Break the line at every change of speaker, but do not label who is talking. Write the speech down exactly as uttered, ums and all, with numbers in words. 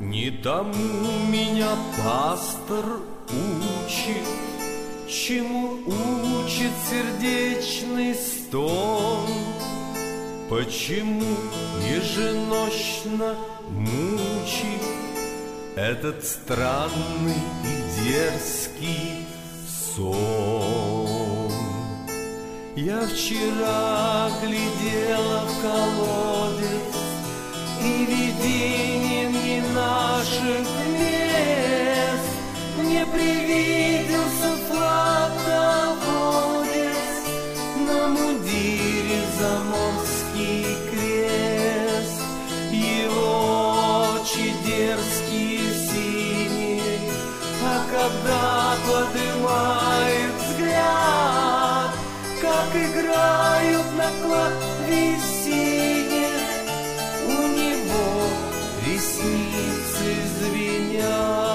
Не тому меня пастор учит, чему учит сердечный стон. Почему еженочно мучит этот странный и дерзкий сон? Я вчера глядела в колодец, и видением не наших мест мне привиделся флаг-наводец, на мундире заморский крест. Его очи дерзкие синие, а когда поднимает взгляд, как играют на клавесине, у него ресницы звенят.